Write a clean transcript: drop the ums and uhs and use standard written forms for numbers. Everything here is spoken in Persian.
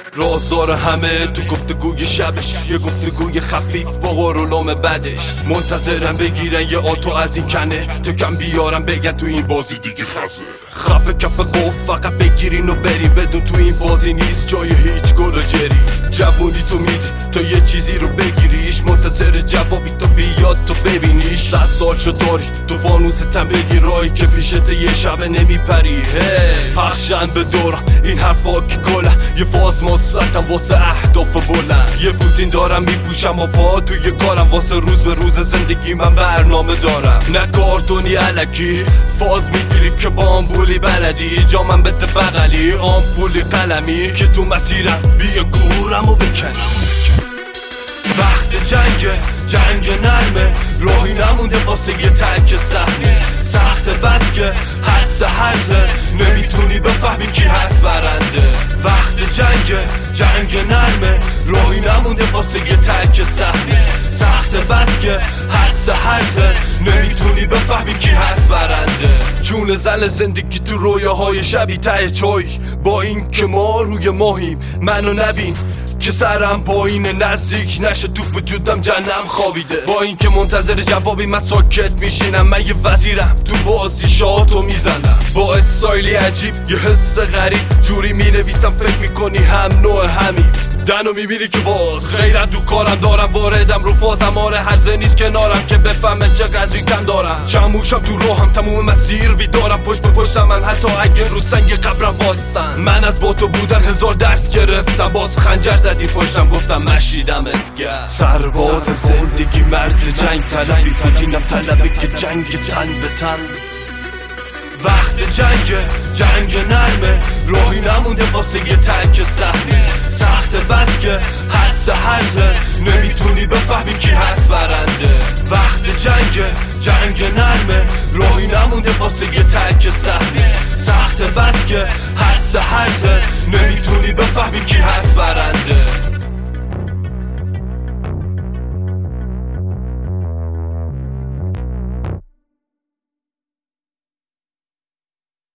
رازدار همه تو گفتگوی شبش، یه گفتگوی خفیف با قرولوم بدش. منتظرم بگیرن یه آتو از این کنه تا کم بیارم بگن تو این بازی دیگه خزه. خفه کف قف فقط بگیرین و بریم، بدون تو این بازی نیست جای هیچ گل و جری. جوونی تو میدی تا یه چیزی رو بگیریش، منتظر جوابی تو بیاد تو ببینیش. 100 سال شد داری تو فانوستم بگیرایی که پیشت یه شبه نمیپری. پخشن به دورم این حرفا که گلن، یه فاز مثبتم واسه اهداف بلند. یه پوتین دارم میپوشم و پا توی کارم، واسه روز به روز زندگی من برنامه دارم. نه کارتونی الکی فاز میگیری که با آمپولی بلدی، جامم بده بغلی آمپولی قلمی که تو مسیرم بیا گورم و بکنم. وقت جنگ نرمه، راهی نمونده واسه یه ترک صحنه. سخت بس که هرزه نمیتونی بفهمی کی هست برنده. وقت جنگ نرمه، راهی نمونده واسه یه ترک صحنه. سخت بس که هرزه نمیتونی بفهمی کی هست برنده. جون زن زندگی تو رویاهای شبی ته چای، با این که ما روی ماهیم منو نبین که سرم پایینه، نزدیک نشه تو وجودم جنم خوابیده. با این که منتظر جوابی من ساکت میشینم، من یه وزیرم تو بازی شاتو میزنم. با استایلی عجیب یه حس غریب جوری مینویسم فکر میکنی هم نوع همین. دنو میبینی که باز غیرت تو کارم دارم، واردم رو فازم. آره هرزه نیست کنارم که بفهمه چقدر این کم دارم. چموشم تو راهم تموم مسیر بیدارم، پشت به پشتم من حتی اگه رو سنگ قبرم واسن. من از با تو بودن 1000 درس گرفتم، باز خنجر زدی پشتم گفتم مشیدمت گرد. سرباز زندگی مرد جنگ طلبی، پوتینم طلبی که جنگ تن به تن. وقت جنگ نرمه، راهی نمونده واسه یه ترک صحنه. سخت بس که هرزه نمیتونی بفهمی کی هست برنده. وقت جنگ نرمه، راهی نمونده واسه یه ترک صحنه.